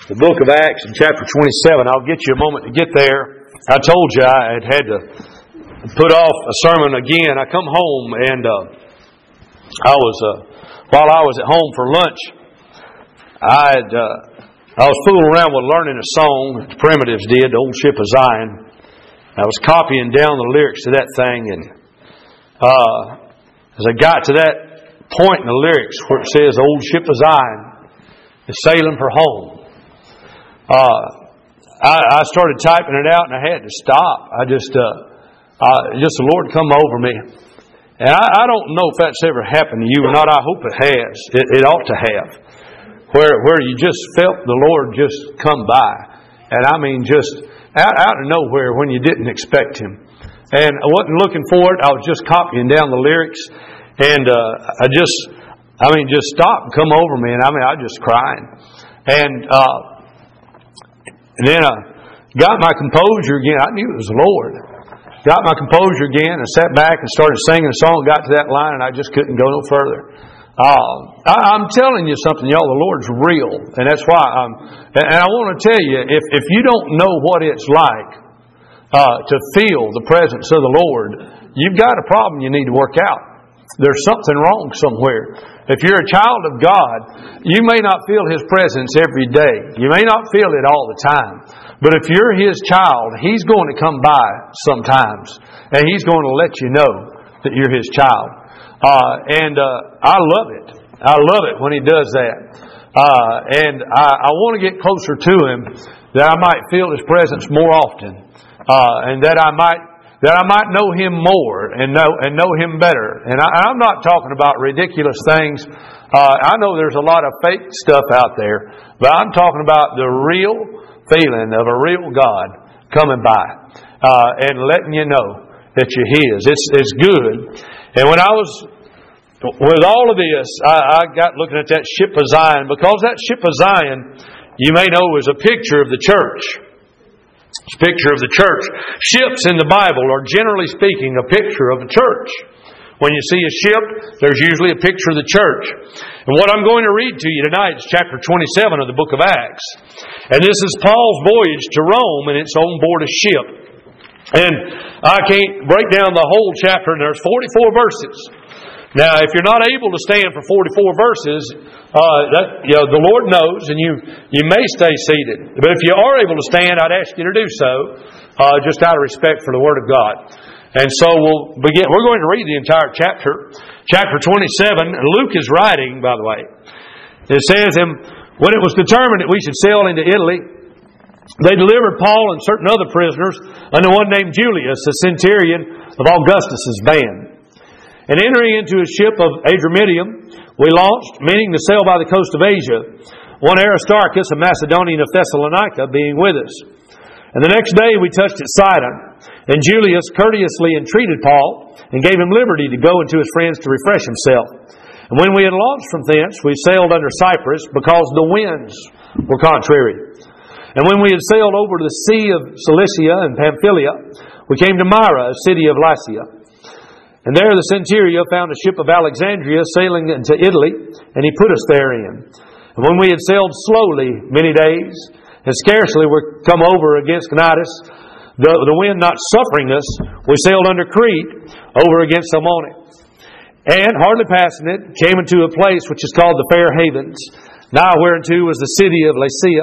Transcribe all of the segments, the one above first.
the book of Acts in chapter 27. I'll get you a moment to get there. I told you I had to put off a sermon again. I come home and while I was at home for lunch, I was fooling around with learning a song that the Primitives did, the Old Ship of Zion. I was copying down the lyrics to that thing, and as I got to that point in the lyrics where it says, "Old Ship of Zion is sailing for home," I started typing it out, and I had to stop. Just the Lord come over me. And I don't know if that's ever happened to you or not. I hope it has. It ought to have. Where you just felt the Lord just come by. And I mean just out of nowhere when you didn't expect Him. And I wasn't looking for it. I was just copying down the lyrics. And I just stopped and come over me. And I was just crying. And then I got my composure again. I knew it was the Lord. Got my composure again and sat back and started singing a song. Got to that line and I just couldn't go no further. I'm telling you something, y'all. The Lord's real, and that's why. And I want to tell you, if you don't know what it's like to feel the presence of the Lord, you've got a problem you need to work out. There's something wrong somewhere. If you're a child of God, you may not feel His presence every day. You may not feel it all the time. But if you're His child, He's going to come by sometimes. And He's going to let you know that you're His child. I love it. I love it when He does that. And I want to get closer to Him, that I might feel His presence more often. And that I might know Him more and know Him better. And I'm not talking about ridiculous things. I know there's a lot of fake stuff out there, but I'm talking about the real feeling of a real God coming by and letting you know that you're His. It's good. And when I was with all of this, I got looking at that ship of Zion, because that ship of Zion, you may know, is a picture of the church. It's a picture of the church. Ships in the Bible are, generally speaking, a picture of the church. When you see a ship, there's usually a picture of the church. And what I'm going to read to you tonight is chapter 27 of the book of Acts. And this is Paul's voyage to Rome, and it's on board a ship. And I can't break down the whole chapter, and there's 44 verses. Now, if you're not able to stand for 44 verses, the Lord knows, and you may stay seated. But if you are able to stand, I'd ask you to do so, just out of respect for the Word of God. And so we'll begin. We're going to read the entire chapter 27. Luke is writing, by the way. It says, "And when it was determined that we should sail into Italy, they delivered Paul and certain other prisoners unto one named Julius, a centurion of Augustus' band. And entering into a ship of Adramyttium, we launched, meaning to sail by the coast of Asia, one Aristarchus, a Macedonian of Thessalonica, being with us. And the next day we touched at Sidon, and Julius courteously entreated Paul, and gave him liberty to go into his friends to refresh himself. And when we had launched from thence, we sailed under Cyprus, because the winds were contrary. And when we had sailed over the sea of Cilicia and Pamphylia, we came to Myra, a city of Lycia. And there the centurion found a ship of Alexandria sailing into Italy, and he put us therein. And when we had sailed slowly many days, and scarcely were come over against Cnidus, the wind not suffering us, we sailed under Crete, over against Salmone. And hardly passing it, came into a place which is called the Fair Havens, nigh whereunto was the city of Lasea.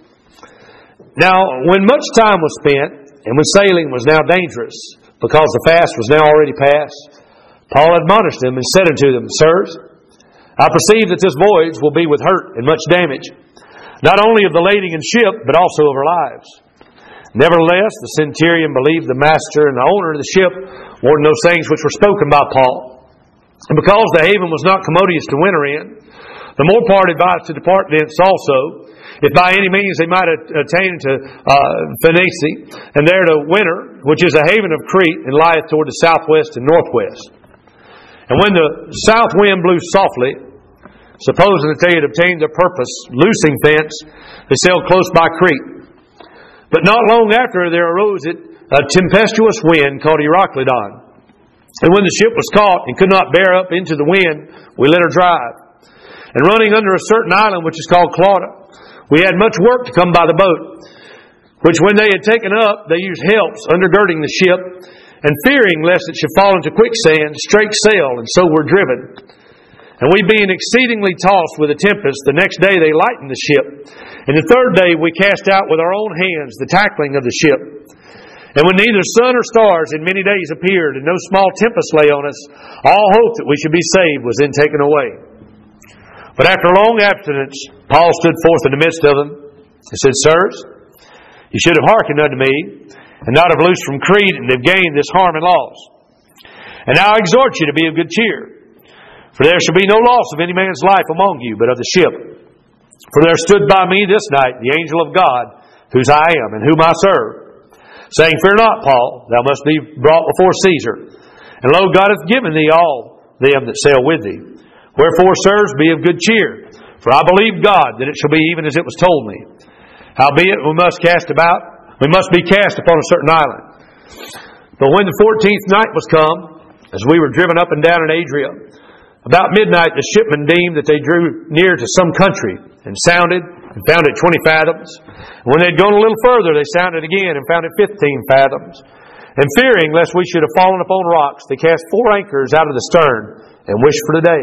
Now, when much time was spent, and when sailing was now dangerous, because the fast was now already past, Paul admonished them and said unto them, Sirs, I perceive that this voyage will be with hurt and much damage, not only of the lading and ship, but also of our lives. Nevertheless, the centurion believed the master and the owner of the ship more than those things which were spoken by Paul. And because the haven was not commodious to winter in, the more part advised to depart thence also, if by any means they might attain to Phoenicia, and there to winter, which is a haven of Crete, and lieth toward the southwest and northwest. And when the south wind blew softly, supposing that they had obtained their purpose, loosing thence, they sailed close by Crete. But not long after there arose a tempestuous wind called Euroclydon. And when the ship was caught and could not bear up into the wind, we let her drive. And running under a certain island which is called Clauda, We had much work to come by the boat, which when they had taken up, they used helps undergirding the ship, and fearing lest it should fall into quicksand, strake sail, and so were driven. And we being exceedingly tossed with a tempest, the next day they lightened the ship. And the third day we cast out with our own hands the tackling of the ship. And when neither sun or stars in many days appeared, and no small tempest lay on us, all hope that we should be saved was then taken away. But after long abstinence, Paul stood forth in the midst of them, and said, Sirs, you should have hearkened unto me, and not have loosed from Crete, and have gained this harm and loss. And now I exhort you to be of good cheer, for there shall be no loss of any man's life among you, but of the ship. For there stood by me this night the angel of God, whose I am, and whom I serve, saying, Fear not, Paul, thou must be brought before Caesar. And lo, God hath given thee all them that sail with thee. Wherefore, sirs, be of good cheer, for I believe God that it shall be even as it was told me. Howbeit, we must be cast upon a certain island. But when the 14th night was come, as we were driven up and down in Adria, about midnight the shipmen deemed that they drew near to some country, and sounded, and found it 20 fathoms. And when they had gone a little further, they sounded again, and found it 15 fathoms. And fearing lest we should have fallen upon rocks, they cast 4 anchors out of the stern, and wished for the day.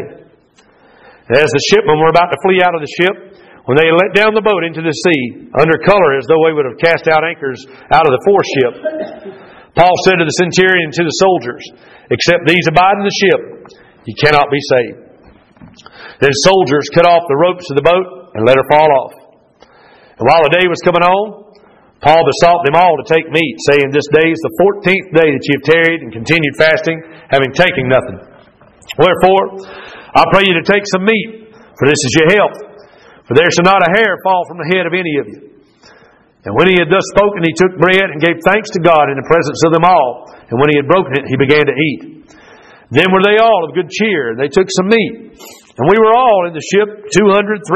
And as the shipmen were about to flee out of the ship, when they had let down the boat into the sea, under color as though they would have cast out anchors out of the foreship, Paul said to the centurion and to the soldiers, Except these abide in the ship, ye cannot be saved. Then soldiers cut off the ropes of the boat and let her fall off. And while the day was coming on, Paul besought them all to take meat, saying, This day is the 14th day that ye have tarried and continued fasting, having taken nothing. Wherefore, I pray you to take some meat, for this is your health. For there shall not a hair fall from the head of any of you. And when he had thus spoken, he took bread and gave thanks to God in the presence of them all. And when he had broken it, he began to eat. Then were they all of good cheer, and they took some meat. And we were all in the ship, 216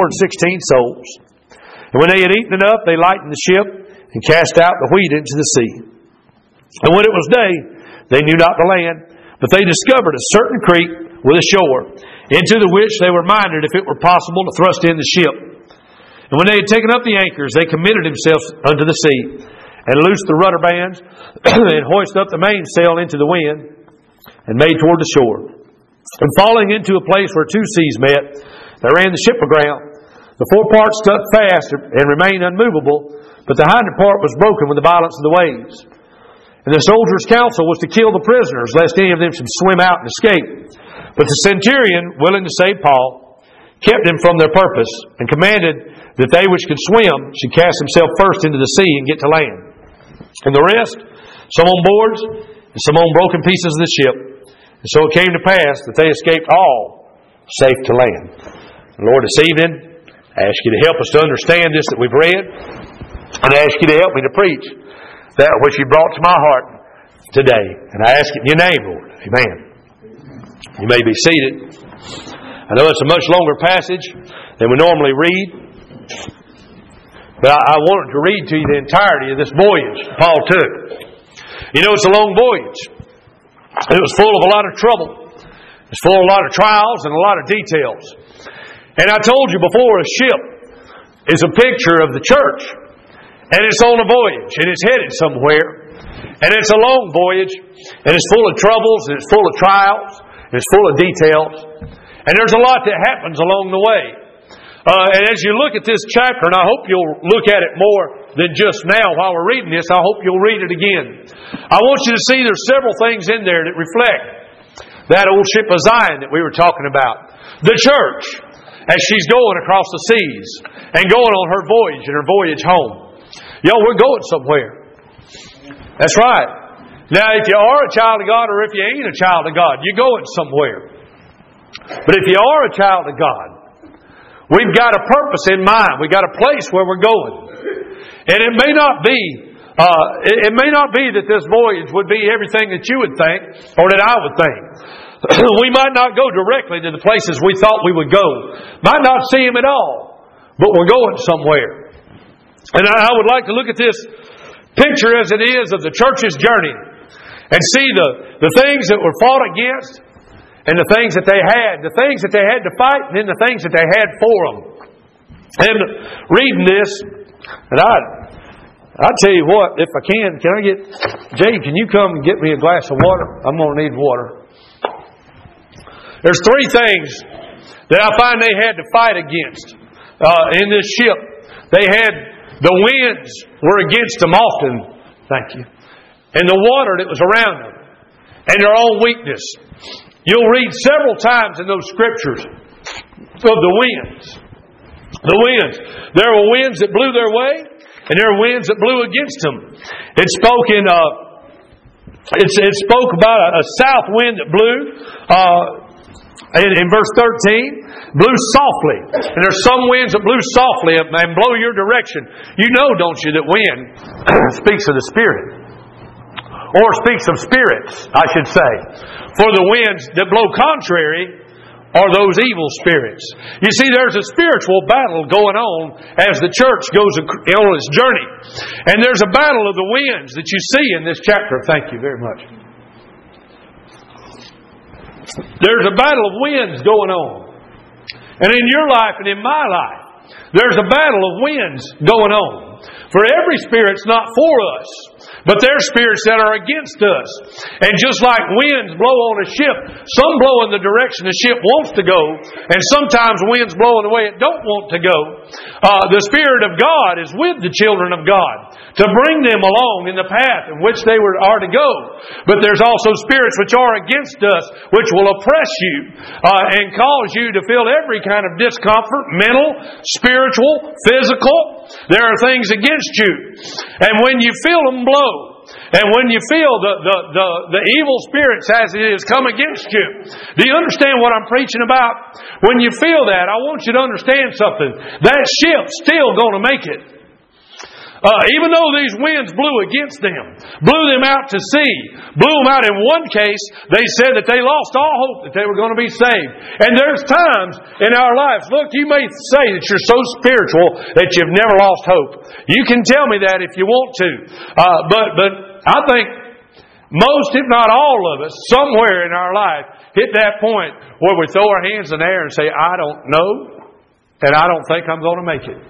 souls. And when they had eaten enough, they lightened the ship, and cast out the wheat into the sea. And when it was day, they knew not the land, but they discovered a certain creek with a shore, into the which they were minded, if it were possible, to thrust in the ship. And when they had taken up the anchors, they committed themselves unto the sea, and loosed the rudder bands, and hoisted up the mainsail into the wind, and made toward the shore. And falling into a place where 2 seas met, they ran the ship aground. The forepart stuck fast and remained unmovable, but the hinder part was broken with the violence of the waves. And the soldiers' counsel was to kill the prisoners, lest any of them should swim out and escape. But the centurion, willing to save Paul, kept them from their purpose, and commanded that they which could swim should cast themselves first into the sea and get to land. And the rest, some on boards, and some on broken pieces of the ship. And so it came to pass that they escaped all safe to land. Lord, this evening, I ask you to help us to understand this that we've read, and I ask you to help me to preach that which you brought to my heart today. And I ask it in your name, Lord. Amen. You may be seated. I know it's a much longer passage than we normally read, but I wanted to read to you the entirety of this voyage Paul took. You know, it's a long voyage. It was full of a lot of trouble. It's full of a lot of trials and a lot of details. And I told you before, a ship is a picture of the church. And it's on a voyage, and it's headed somewhere. And it's a long voyage, and it's full of troubles, and it's full of trials, and it's full of details. And there's a lot that happens along the way. And as you look at this chapter, and I hope you'll look at it more than just now while we're reading this, I hope you'll read it again. I want you to see there's several things in there that reflect that old ship of Zion that we were talking about. The church, as she's going across the seas and going on her voyage and her voyage home. We're going somewhere. That's right. Now, if you are a child of God or if you ain't a child of God, you're going somewhere. But if you are a child of God, we've got a purpose in mind. We've got a place where we're going. And it may not be that this voyage would be everything that you would think or that I would think. We might not go directly to the places we thought we would go. Might not see them at all. But we're going somewhere. And I would like to look at this picture as it is of the church's journey and see the things that were fought against and the things that they had to fight, and then the things that they had for them. And reading this, and I tell you what, if I can I get Jay? Can you come and get me a glass of water? I'm going to need water. There's three things that I find they had to fight against in this ship. They had the winds were against them often. Thank you. And the water that was around them. And their own weakness. You'll read several times in those scriptures of the winds. The winds. There were winds that blew their way, and there were winds that blew against them. It spoke about a south wind that blew. In verse 13, blew softly. And there's some winds that blew softly and blow your direction. You know, don't you, that wind speaks of the Spirit. Or speaks of spirits, I should say. For the winds that blow contrary are those evil spirits. You see, there's a spiritual battle going on as the church goes on its journey. And there's a battle of the winds that you see in this chapter. Thank you very much. There's a battle of winds going on. And in your life and in my life, there's a battle of winds going on. For every spirit's not for us, but there's spirits that are against us. And just like winds blow on a ship, some blow in the direction the ship wants to go, and sometimes winds blow in the way it don't want to go. The Spirit of God is with the children of God to bring them along in the path in which they are to go. But there's also spirits which are against us, which will oppress you and cause you to feel every kind of discomfort, mental, spiritual, physical. There are things against you. And when you feel them blow, and when you feel the evil spirits as it is come against you, do you understand what I'm preaching about? When you feel that, I want you to understand something. That ship's still going to make it. Even though these winds blew against them, blew them out to sea, blew them out in one case, they said that they lost all hope that they were going to be saved. And there's times in our lives, look, you may say that you're so spiritual that you've never lost hope. You can tell me that if you want to. But I think most, if not all of us, somewhere in our life, hit that point where we throw our hands in the air and say, I don't know, and I don't think I'm going to make it.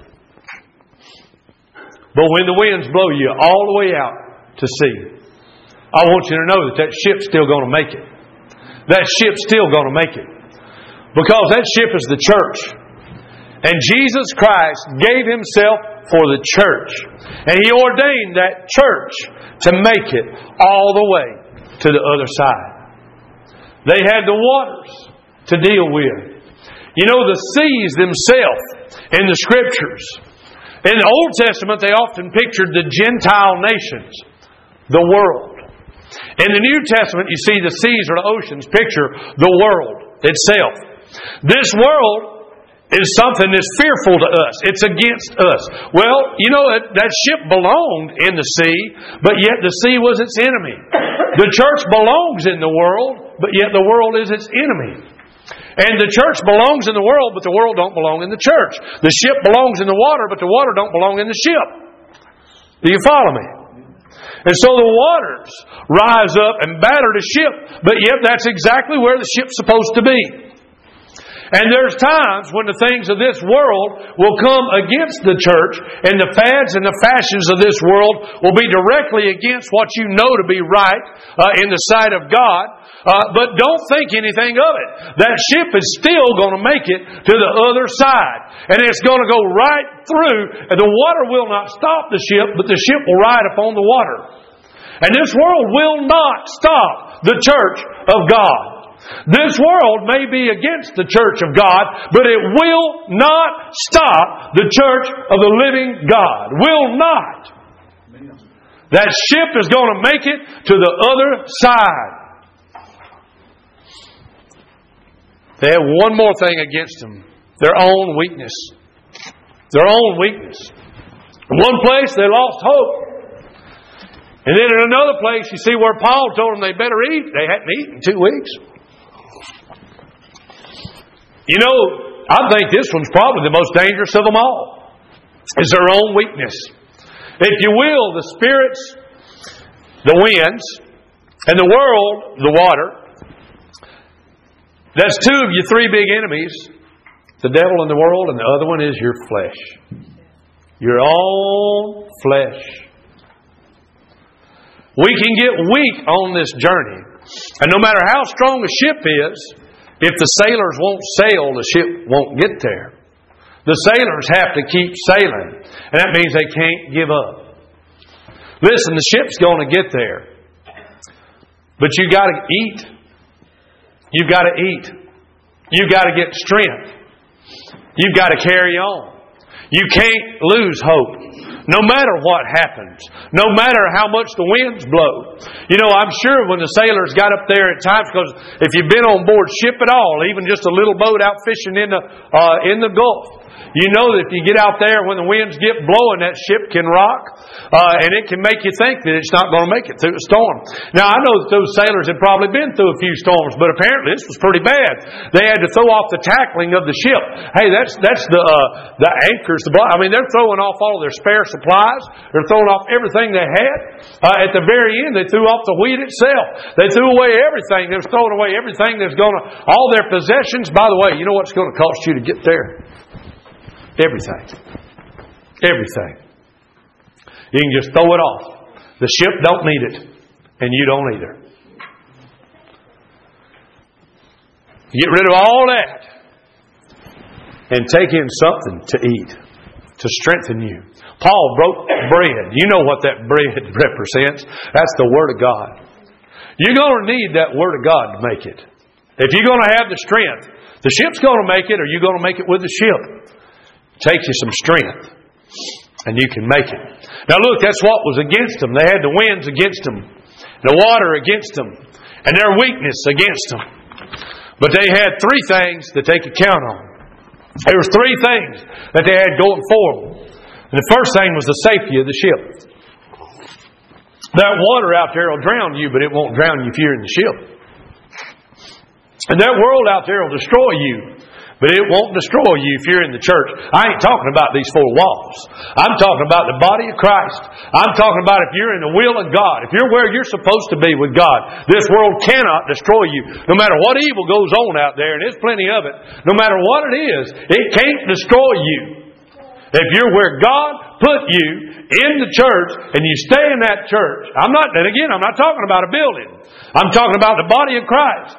But when the winds blow you all the way out to sea, I want you to know that ship's still going to make it. That ship's still going to make it. Because that ship is the church. And Jesus Christ gave Himself for the church. And He ordained that church to make it all the way to the other side. They had the waters to deal with. You know, the seas themselves in the Scriptures. In the Old Testament, they often pictured the Gentile nations, the world. In the New Testament, you see the seas or the oceans picture the world itself. This world is something that's fearful to us. It's against us. Well, you know, that ship belonged in the sea, but yet the sea was its enemy. The church belongs in the world, but yet the world is its enemy. And the church belongs in the world, but the world don't belong in the church. The ship belongs in the water, but the water don't belong in the ship. Do you follow me? And so the waters rise up and batter the ship, but yet that's exactly where the ship's supposed to be. And there's times when the things of this world will come against the church, and the fads and the fashions of this world will be directly against what you know to be right in the sight of God. But don't think anything of it. That ship is still going to make it to the other side. And it's going to go right through. And the water will not stop the ship, but the ship will ride upon the water. And this world will not stop the church of God. This world may be against the church of God, but it will not stop the church of the living God. Will not. That ship is going to make it to the other side. They have one more thing against them. Their own weakness. Their own weakness. In one place, they lost hope. And then in another place, you see where Paul told them they better eat. They hadn't eaten in 2 weeks. You know, I think this one's probably the most dangerous of them all. Is their own weakness. If you will, the spirits, the winds, and the world, the water. That's two of your three big enemies the devil and the world, and the other one is your flesh. Your own flesh. We can get weak on this journey. And no matter how strong a ship is, if the sailors won't sail, the ship won't get there. The sailors have to keep sailing. And that means they can't give up. Listen, the ship's going to get there. But you got to eat. You've got to eat. You've got to get strength. You've got to carry on. You can't lose hope. No matter what happens. No matter how much the winds blow. You know, I'm sure when the sailors got up there at times, because if you've been on board ship at all, even just a little boat out fishing in the Gulf, you know that if you get out there when the winds get blowing, that ship can rock, and it can make you think that it's not going to make it through a storm. Now, I know that those sailors had probably been through a few storms, but apparently this was pretty bad. They had to throw off the tackling of the ship. Hey, that's the anchors. They're throwing off all of their spare supplies. They're throwing off everything they had. At the very end, they threw off the wheat itself. They threw away everything. They were throwing away everything that's going to, all their possessions. By the way, you know what's going to cost you to get there? Everything. Everything. You can just throw it off. The ship don't need it. And you don't either. Get rid of all that. And take in something to eat. To strengthen you. Paul broke bread. You know what that bread represents. That's the Word of God. You're going to need that Word of God to make it. If you're going to have the strength, the ship's going to make it, or you're going to make it with the ship. Takes you some strength, and you can make it. Now look, that's what was against them. They had the winds against them, the water against them, and their weakness against them. But they had three things that they could count on. There was three things that they had going for them. And the first thing was the safety of the ship. That water out there will drown you, but it won't drown you if you're in the ship. And that world out there will destroy you, but it won't destroy you if you're in the church. I ain't talking about these four walls. I'm talking about the body of Christ. I'm talking about if you're in the will of God. If you're where you're supposed to be with God. This world cannot destroy you. No matter what evil goes on out there, and there's plenty of it, no matter what it is, it can't destroy you. If you're where God put you in the church and you stay in that church. I'm not talking about a building. I'm talking about the body of Christ.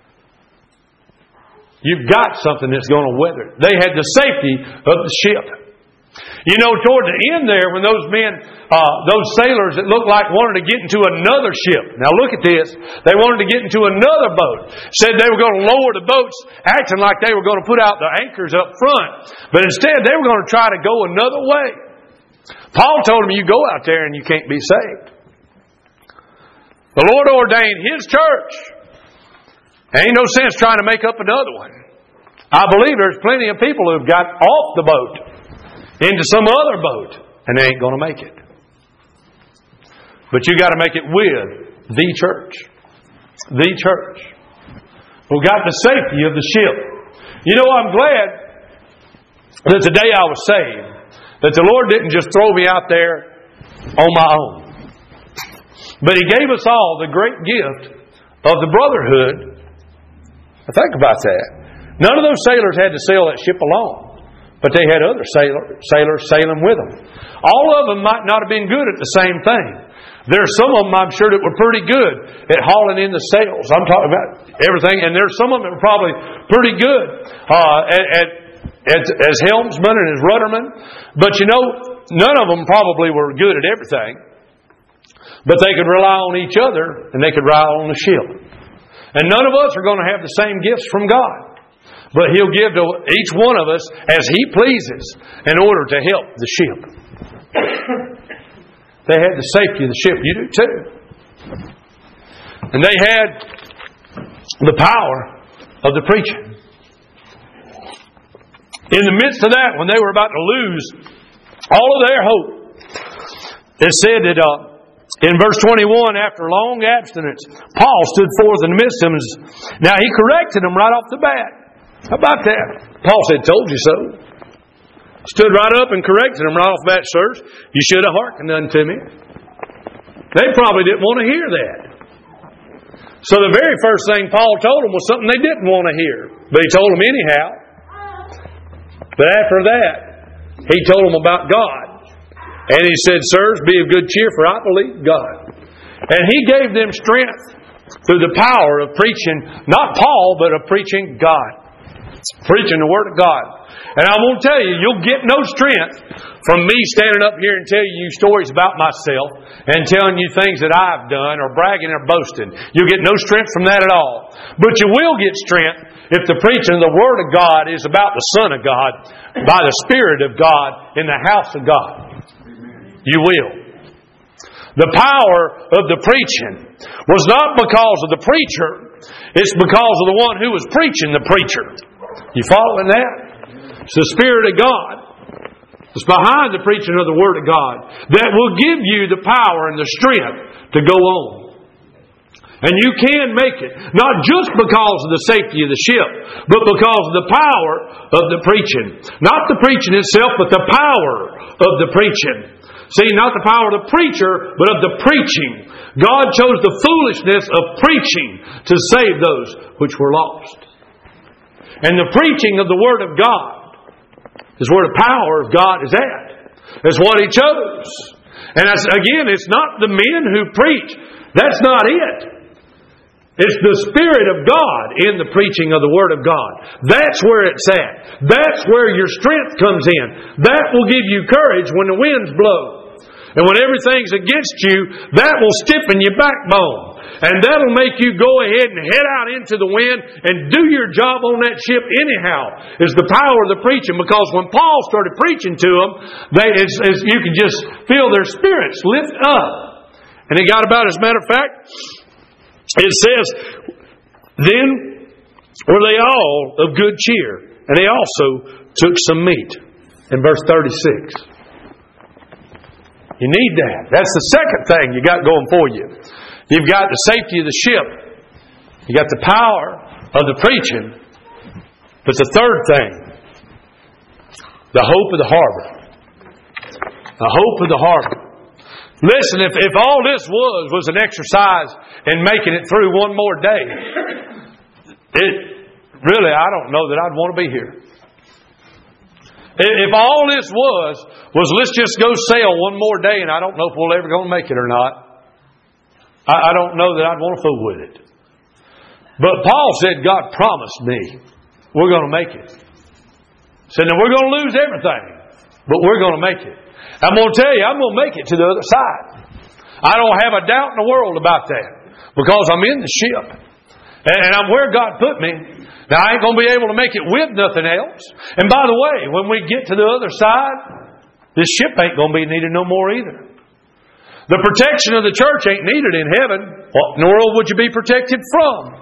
You've got something that's going to weather. They had the safety of the ship. You know, toward the end there, when those men, those sailors that looked like wanted to get into another ship. Now look at this. They wanted to get into another boat. Said they were going to lower the boats, acting like they were going to put out the anchors up front. But instead, they were going to try to go another way. Paul told them, you go out there and you can't be saved. The Lord ordained His church. Ain't no sense trying to make up another one. I believe there's plenty of people who've got off the boat into some other boat, and they ain't going to make it. But you got to make it with the church. The church. We've got the safety of the ship. You know, I'm glad that the day I was saved, that the Lord didn't just throw me out there on my own. But He gave us all the great gift of the brotherhood. Think about that. None of those sailors had to sail that ship alone, but they had other sailors sailing with them. All of them might not have been good at the same thing. There's some of them, I'm sure, that were pretty good at hauling in the sails. I'm talking about everything, and there's some of them that were probably pretty good as helmsmen and as ruddermen. But you know, none of them probably were good at everything. But they could rely on each other, and they could rely on the ship. And none of us are going to have the same gifts from God. But He'll give to each one of us as He pleases in order to help the ship. They had the safety of the ship. You do too. And they had the power of the preaching. In the midst of that, when they were about to lose all of their hope, it said that in verse 21, after long abstinence, Paul stood forth in the midst of them. Now he corrected them right off the bat. How about that? Paul said, told you so. Stood right up and corrected them right off the bat, sirs. You should have hearkened unto me. They probably didn't want to hear that. So the very first thing Paul told them was something they didn't want to hear. But he told them anyhow. But after that, He told them about God. And He said, sirs, be of good cheer, for I believe God. And He gave them strength through the power of preaching, not Paul, but of preaching God. Preaching the Word of God. And I'm going to tell you, you'll get no strength from me standing up here and telling you stories about myself and telling you things that I've done or bragging or boasting. You'll get no strength from that at all. But you will get strength if the preaching of the Word of God is about the Son of God by the Spirit of God in the house of God. You will. The power of the preaching was not because of the preacher. It's because of the one who was preaching the preacher. You following that? It's the Spirit of God. It's behind the preaching of the Word of God that will give you the power and the strength to go on. And you can make it. Not just because of the safety of the ship, but because of the power of the preaching. Not the preaching itself, but the power of the preaching. See, not the power of the preacher, but of the preaching. God chose the foolishness of preaching to save those which were lost. And the preaching of the Word of God is where the power of God is at. That's what He chose. And again, it's not the men who preach. That's not it. It's the Spirit of God in the preaching of the Word of God. That's where it's at. That's where your strength comes in. That will give you courage when the winds blow. And when everything's against you, that will stiffen your backbone. And that'll make you go ahead and head out into the wind and do your job on that ship anyhow. Is the power of the preaching. Because when Paul started preaching to them, you could just feel their spirits lift up. And it got about, as a matter of fact, it says, then were they all of good cheer, and they also took some meat. In verse 36. You need that. That's the second thing you got going for you. You've got the safety of the ship. You got the power of the preaching. But the third thing, the hope of the harbor. The hope of the harbor. Listen, if all this was an exercise in making it through one more day, really, I don't know that I'd want to be here. If all this was let's just go sail one more day, and I don't know if we'll ever going to make it or not. I don't know that I'd want to fool with it. But Paul said, God promised me we're going to make it. He said, now we're going to lose everything, but we're going to make it. I'm going to tell you, I'm going to make it to the other side. I don't have a doubt in the world about that, because I'm in the ship. And I'm where God put me. Now, I ain't going to be able to make it with nothing else. And by the way, when we get to the other side, this ship ain't going to be needed no more either. The protection of the church ain't needed in heaven. What in the world would you be protected from?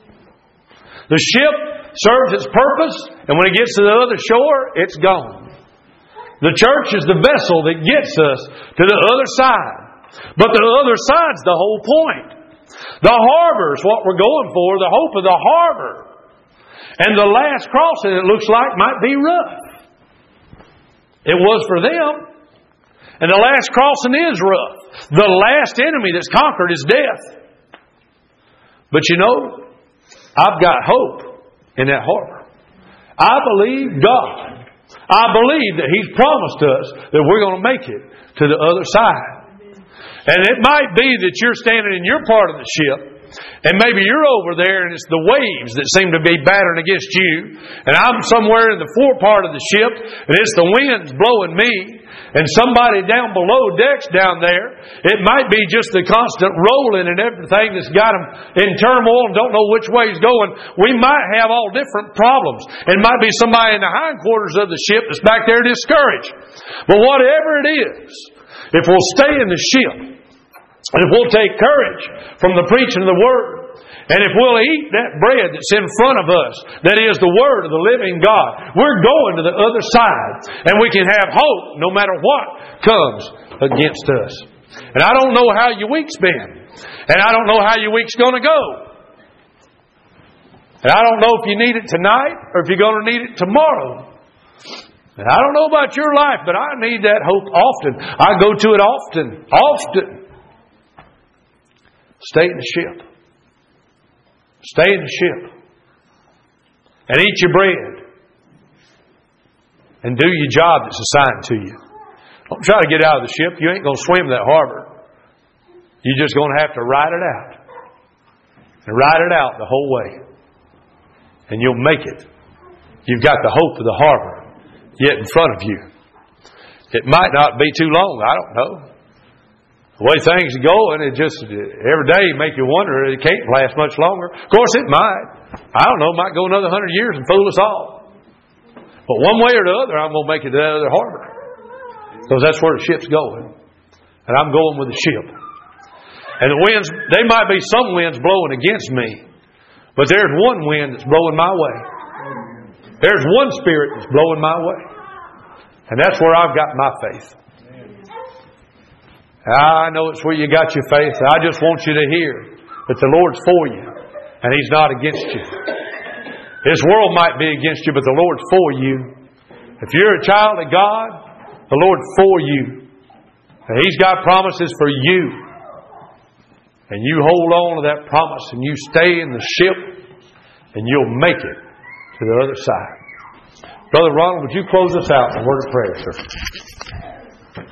The ship serves its purpose, and when it gets to the other shore, it's gone. The church is the vessel that gets us to the other side. But the other side's the whole point. The harbor's what we're going for, the hope of the harbor. And the last crossing, it looks like, might be rough. It was for them. And the last crossing is rough. The last enemy that's conquered is death. But you know, I've got hope in that harbor. I believe God. I believe that He's promised us that we're going to make it to the other side. And it might be that you're standing in your part of the ship, and maybe you're over there and it's the waves that seem to be battering against you, and I'm somewhere in the fore part of the ship, and it's the winds blowing me, and somebody down below decks down there, it might be just the constant rolling and everything that's got them in turmoil and don't know which way he's going. We might have all different problems. It might be somebody in the hindquarters of the ship that's back there discouraged. But whatever it is, if we'll stay in the ship, and if we'll take courage from the preaching of the Word, and if we'll eat that bread that's in front of us, that is the Word of the living God, we're going to the other side. And we can have hope no matter what comes against us. And I don't know how your week's been. And I don't know how your week's going to go. And I don't know if you need it tonight or if you're going to need it tomorrow. And I don't know about your life, but I need that hope often. I go to it often. Stay in the ship. Stay in the ship. And eat your bread. and do your job that's assigned to you. Don't try to get out of the ship. You ain't going to swim that harbor. You're just going to have to ride it out. And ride it out the whole way. And you'll make it. You've got the hope of the harbor yet in front of you. It might not be too long. I don't know. The way things are going, it just every day make you wonder it can't last much longer. Of course it might. I don't know, it might go another 100 years and fool us all. But one way or the other, I'm going to make it to that other harbor. Because that's where the ship's going. And I'm going with the ship. And the winds, they might be some winds blowing against me. But there's one wind that's blowing my way. There's one spirit that's blowing my way. And that's where I've got my faith. I know it's where you got your faith. I just want you to hear that the Lord's for you. And He's not against you. This world might be against you, but the Lord's for you. If you're a child of God, the Lord's for you. And He's got promises for you. And you hold on to that promise and you stay in the ship and you'll make it to the other side. Brother Ronald, would you close us out in a word of prayer, sir?